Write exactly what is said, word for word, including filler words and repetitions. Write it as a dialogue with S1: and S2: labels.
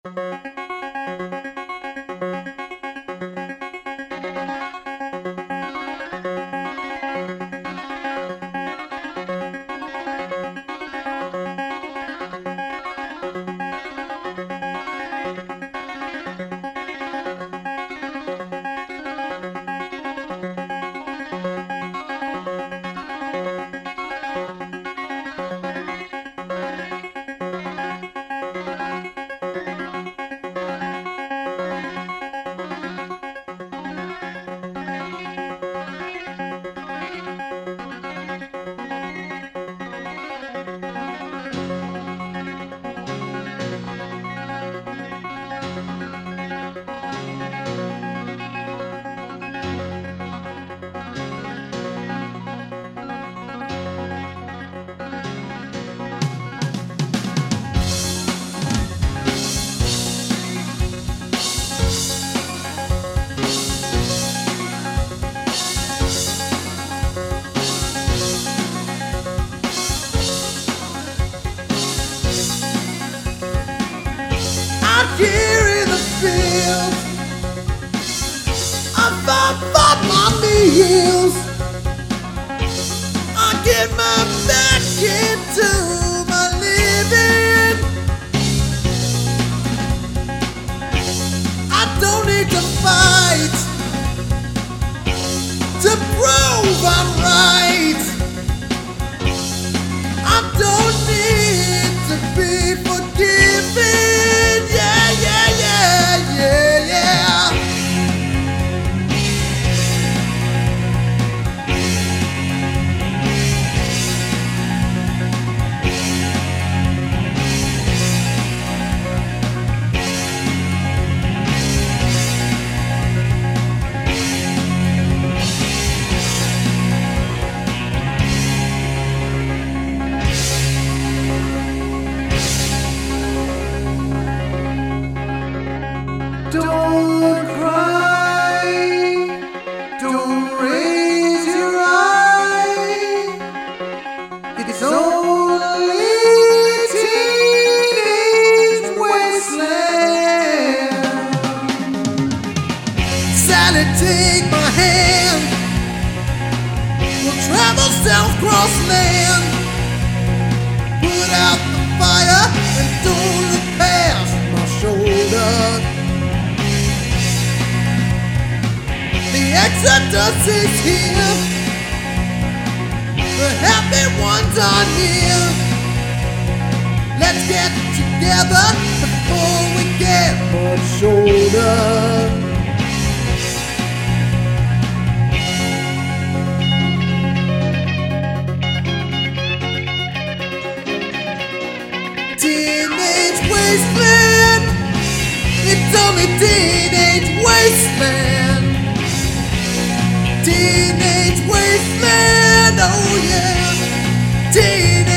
S1: Out here in the field, I fight for my meals. I get my back into my living. I don't need to fight to prove I'm right. I don't need to be forgiven. Yeah, yeah, yeah, yeah, yeah. Don't cry, don't raise your eye. It's only teenage wasteland. Sally, take my hand. We'll travel south-cross land. Put out the fire and don't look past my shoulder. The exodus is here. The happy ones are near. Let's get together before we get much older. Teenage wasteland. It's only teenage wasteland. Teenage wasteland, oh yeah. Teenage